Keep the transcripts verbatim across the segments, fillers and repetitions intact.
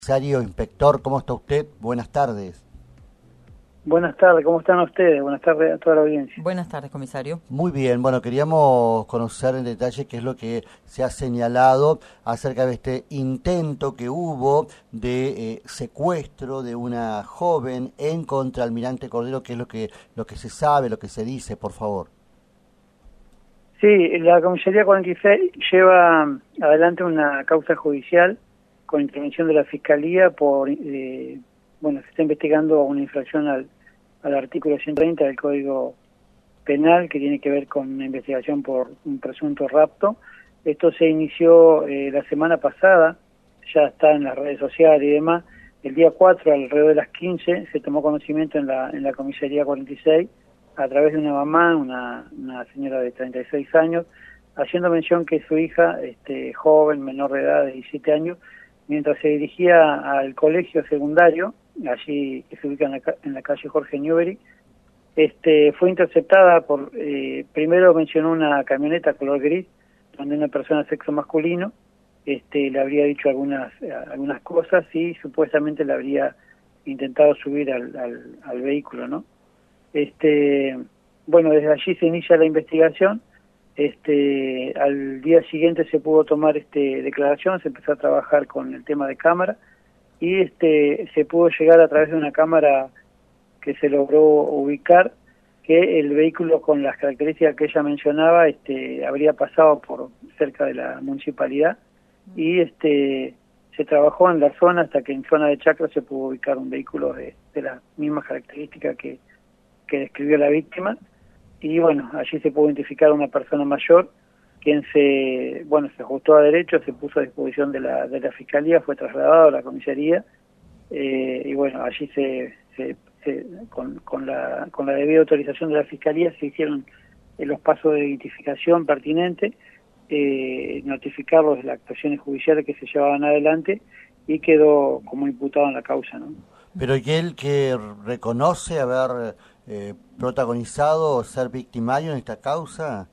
Comisario, inspector, ¿cómo está usted? Buenas tardes. Buenas tardes, ¿cómo están ustedes? Buenas tardes a toda la audiencia. Buenas tardes, comisario. Muy bien, bueno, queríamos conocer en detalle qué es lo que se ha señalado acerca de este intento que hubo de eh, secuestro de una joven en contra Almirante Cordero, qué es lo que, lo que se sabe, lo que se dice, por favor. Sí, la Comisaría cuarenta y seis lleva adelante una causa judicial con intervención de la Fiscalía por, eh, bueno, se está investigando una infracción al, al artículo ciento treinta del Código Penal que tiene que ver con una investigación por un presunto rapto. Esto se inició eh, la semana pasada, ya está en las redes sociales y demás. El día cuatro, alrededor de las quince, se tomó conocimiento en la, en la Comisaría cuarenta y seis a través de una mamá, una, una señora de treinta y seis años, haciendo mención que su hija, este, joven, menor de edad, de diecisiete años, mientras se dirigía al colegio secundario, allí que se ubica en la, en la calle Jorge Newbery, este, fue interceptada por, eh, primero mencionó una camioneta color gris, donde una persona de sexo masculino este, le habría dicho algunas, algunas cosas y supuestamente le habría intentado subir al, al, al vehículo, ¿no? Este, bueno, desde allí se inicia la investigación. Este, al día siguiente se pudo tomar este declaración, se empezó a trabajar con el tema de cámara y este se pudo llegar a través de una cámara que se logró ubicar que el vehículo con las características que ella mencionaba este habría pasado por cerca de la municipalidad y este se trabajó en la zona hasta que en zona de Chacra se pudo ubicar un vehículo de, de las mismas características que que describió la víctima, y bueno, allí se pudo identificar a una persona mayor, quien se, bueno, se ajustó a derecho, se puso a disposición de la, de la Fiscalía, fue trasladado a la comisaría, eh, y bueno, allí se, se, se con, con, la, con la debida autorización de la Fiscalía se hicieron eh, los pasos de identificación pertinentes, eh, notificarlos de las actuaciones judiciales que se llevaban adelante, y quedó como imputado en la causa, ¿no? Pero ¿y él que reconoce haber eh, protagonizado o ser victimario en esta causa?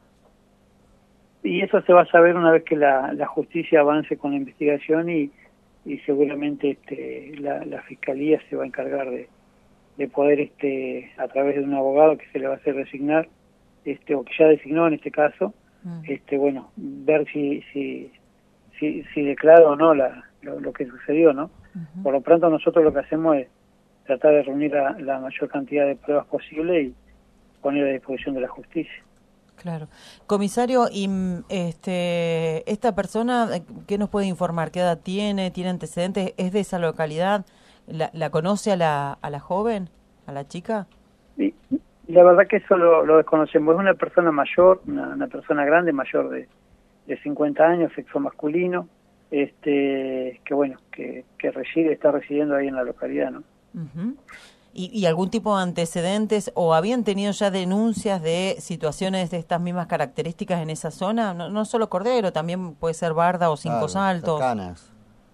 Y eso se va a saber una vez que la, la justicia avance con la investigación y, y seguramente este, la, la Fiscalía se va a encargar de, de poder, este, a través de un abogado que se le va a hacer designar, este, o que ya designó en este caso, uh-huh. este, bueno, ver si, si, si, si declara o no la, lo, lo que sucedió, ¿no? Uh-huh. Por lo pronto nosotros lo que hacemos es tratar de reunir la, la mayor cantidad de pruebas posible y poner a disposición de la justicia. Claro. Comisario, y este, esta persona, ¿qué nos puede informar? ¿Qué edad tiene? ¿Tiene antecedentes? ¿Es de esa localidad? ¿La, la conoce a la, a la joven, a la chica? Y, la verdad que eso lo, lo desconocemos. Es una persona mayor, una, una persona grande, mayor de, de cincuenta años, sexo masculino, este, que bueno, que, que reside, está residiendo ahí en la localidad, ¿no? Uh-huh. ¿Y, ¿Y algún tipo de antecedentes o habían tenido ya denuncias de situaciones de estas mismas características en esa zona? No, no solo Cordero, también puede ser Barda o Cinco claro, Saltos. Cercanas.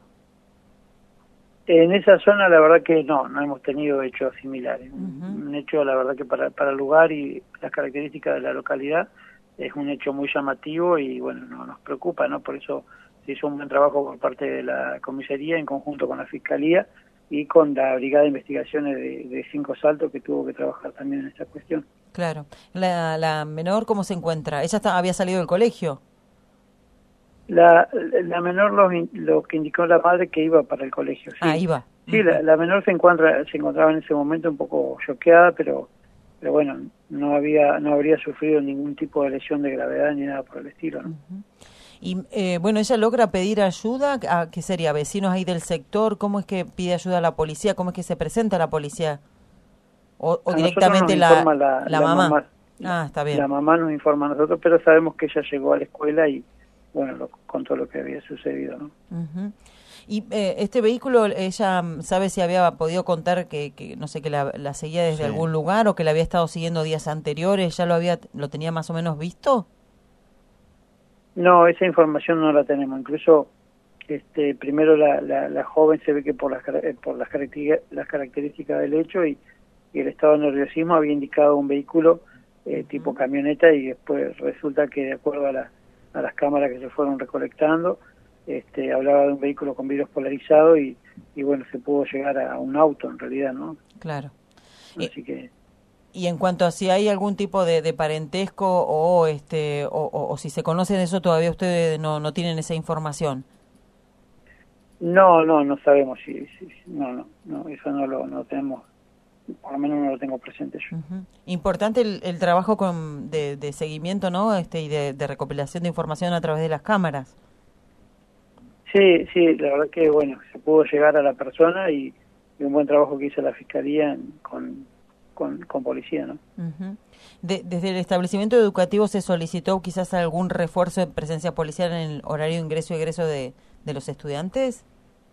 En esa zona la verdad que no, no hemos tenido hechos similares. Uh-huh. Un hecho la verdad que para, para el lugar y las características de la localidad es un hecho muy llamativo y bueno, no, nos preocupa, ¿no? Por eso se hizo un buen trabajo por parte de la comisaría en conjunto con la Fiscalía y con la Brigada de Investigaciones de, de Cinco Saltos que tuvo que trabajar también en esta cuestión. Claro. ¿La, la menor cómo se encuentra? ¿Ella está, había salido del colegio? La, la menor lo, lo que indicó la madre que iba para el colegio. Sí. Ah, iba. Sí, uh-huh. la, la menor se encuentra se encontraba en ese momento un poco choqueada, pero pero bueno, no había no habría sufrido ningún tipo de lesión de gravedad ni nada por el estilo, ¿no? Uh-huh. Y eh, bueno, ella logra pedir ayuda, ¿a qué sería? ¿Vecinos ahí del sector? ¿Cómo es que pide ayuda a la policía? ¿Cómo es que se presenta a la policía? ¿O, o directamente la, la, la, la mamá? mamá? Ah, está bien. La mamá nos informa a nosotros, pero sabemos que ella llegó a la escuela y, bueno, lo, contó lo que había sucedido, ¿no? Uh-huh. Y eh, este vehículo, ella sabe si había podido contar que, que no sé, que la, la seguía desde sí. algún lugar o que la había estado siguiendo días anteriores, ¿ya lo había lo tenía más o menos visto? No, esa información no la tenemos. Incluso, este, primero la, la, la joven se ve que por las por las características, las características del hecho y, y el estado de nerviosismo había indicado un vehículo eh, uh-huh. tipo camioneta y después resulta que de acuerdo a, la, a las cámaras que se fueron recolectando, este, hablaba de un vehículo con vidrios polarizados y y bueno, se pudo llegar a un auto en realidad, ¿no? Claro. Así y, que... Y en cuanto a si hay algún tipo de, de parentesco o este o, o, o si se conocen eso, todavía ustedes no, no tienen esa información. No, no, no sabemos si, si no, no, no, eso no lo no tenemos, por lo menos no lo tengo presente yo. Uh-huh. Importante el, el trabajo con, de, de seguimiento, ¿no? Este y de, de recopilación de información a través de las cámaras. Sí, sí, la verdad que bueno, se pudo llegar a la persona y, y un buen trabajo que hizo la fiscalía en, con, con con policía, ¿no? Uh-huh. De, desde el establecimiento educativo se solicitó quizás algún refuerzo de presencia policial en el horario de ingreso y egreso de, de los estudiantes.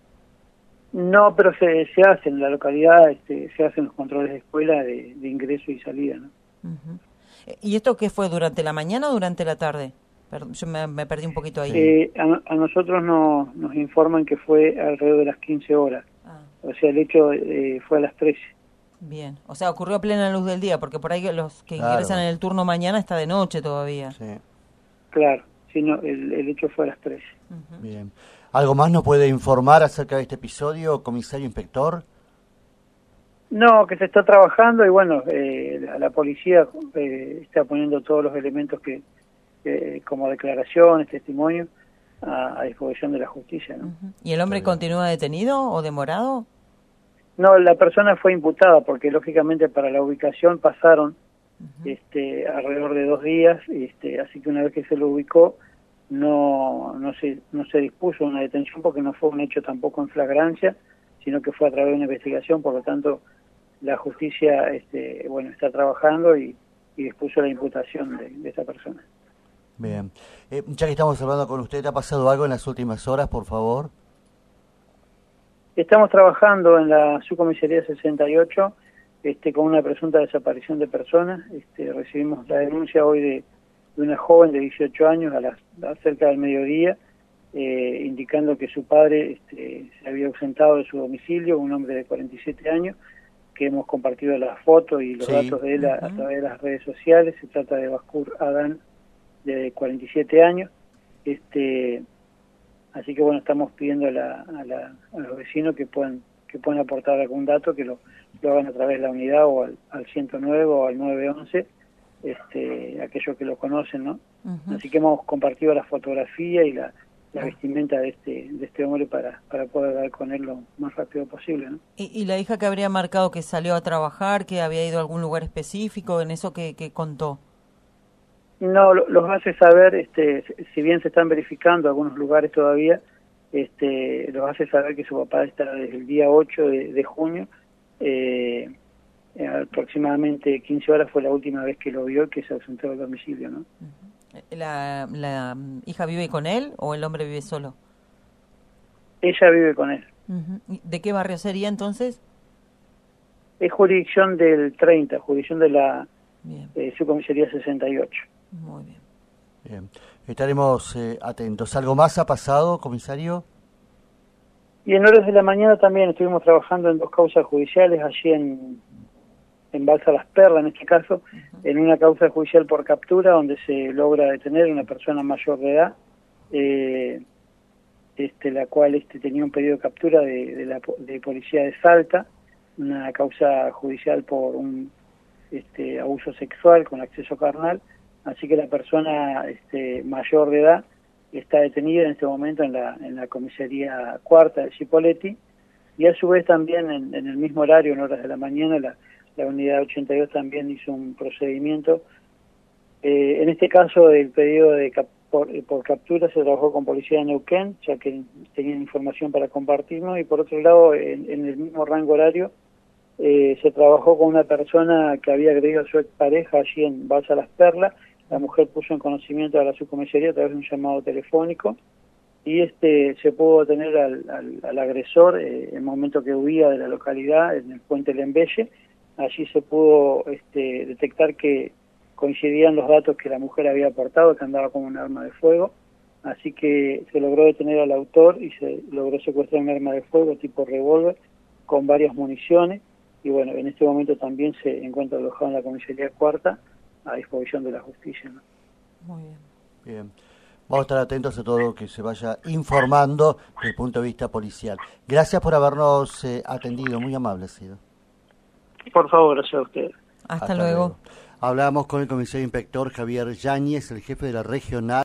No, pero se, se hacen en la localidad, este, se hacen los controles de escuela de, de ingreso y salida, ¿no? Uh-huh. ¿Y esto qué fue, durante la mañana o durante la tarde? Perdón, yo me, me perdí un poquito ahí. Eh, a, a nosotros no, nos informan que fue alrededor de las quince horas, Ah. O sea, el hecho eh, fue a las trece. Bien, o sea, ocurrió a plena luz del día, porque por ahí los que Claro. ingresan en el turno mañana está de noche todavía. Sí. Claro, sí, no, el, el hecho fue a las trece. Uh-huh. Bien. ¿Algo más nos puede informar acerca de este episodio, comisario inspector? No, que se está trabajando y bueno, eh, la, la policía eh, está poniendo todos los elementos que, que como declaraciones, testimonios, a, a disposición de la justicia, ¿no? Uh-huh. ¿Y el hombre continúa detenido o demorado? No, la persona fue imputada porque lógicamente para la ubicación pasaron uh-huh. este, alrededor de dos días, este, así que una vez que se lo ubicó no no se no se dispuso una detención porque no fue un hecho tampoco en flagrancia, sino que fue a través de una investigación, por lo tanto la justicia este, bueno está trabajando y, y dispuso la imputación de, de esta persona. Bien. Eh, ya que estamos hablando con usted, ¿te ha pasado algo en las últimas horas, por favor? Estamos trabajando en la subcomisaría sesenta y ocho este, con una presunta desaparición de personas. Este, recibimos la denuncia hoy de, de una joven de dieciocho años a las a cerca del mediodía, eh, indicando que su padre este, se había ausentado de su domicilio, un hombre de cuarenta y siete años, que hemos compartido las fotos y los sí. datos de él a, a través de las redes sociales. Se trata de Baskur Adán, de cuarenta y siete años. Este, así que bueno, estamos pidiendo a, la, a, la, a los vecinos que puedan que puedan aportar algún dato, que lo, lo hagan a través de la unidad o al, al ciento nueve o al nueve once, este, aquellos que lo conocen, ¿no? Uh-huh. Así que hemos compartido la fotografía y la, la vestimenta de este de este hombre para para poder dar con él lo más rápido posible, ¿no? ¿Y, y la hija que habría marcado que salió a trabajar, que había ido a algún lugar específico, en eso que, que contó? No, los hace saber, este, si bien se están verificando algunos lugares todavía, este, los hace saber que su papá está desde el día ocho de, de junio, eh, aproximadamente quince horas fue la última vez que lo vio, que se ausentó del domicilio, ¿no? ¿La, la hija vive con él o el hombre vive solo? Ella vive con él. Uh-huh. ¿De qué barrio sería entonces? Es jurisdicción del treinta, jurisdicción de la eh, subcomisaría sesenta y ocho. Muy bien. Bien. Estaremos eh, atentos. ¿Algo más ha pasado, comisario? Y en horas de la mañana también estuvimos trabajando en dos causas judiciales, allí en, en Balsa Las Perlas, en este caso, uh-huh. en una causa judicial por captura, donde se logra detener a una persona mayor de edad, eh, este, la cual este, tenía un pedido de captura de, de la de policía de Salta, una causa judicial por un este, abuso sexual con acceso carnal. Así que la persona este, mayor de edad está detenida en este momento en la en la comisaría cuarta de Cipolletti, y a su vez también en, en el mismo horario, en horas de la mañana, la, la unidad ochenta y dos también hizo un procedimiento. Eh, en este caso, el pedido de cap por, por captura se trabajó con policía de Neuquén, ya que tenían información para compartirnos, y por otro lado, en, en el mismo rango horario, eh, se trabajó con una persona que había agredido a su expareja allí en Balsa Las Perlas. La mujer puso en conocimiento a la subcomisaría a través de un llamado telefónico y este se pudo detener al, al, al agresor eh, en el momento que huía de la localidad, en el puente Lembelle. Allí se pudo este, detectar que coincidían los datos que la mujer había aportado, que andaba con un arma de fuego. Así que se logró detener al autor y se logró secuestrar un arma de fuego tipo revólver con varias municiones. Y bueno, en este momento también se encuentra alojado en la comisaría cuarta, a disposición de la justicia, ¿no? Muy bien. Bien. Vamos a estar atentos a todo lo que se vaya informando desde el punto de vista policial. Gracias por habernos eh, atendido, muy amable ha sido. Por favor, gracias a ustedes. Hasta, Hasta luego. luego. Hablamos con el comisario inspector Javier Yáñez, el jefe de la regional.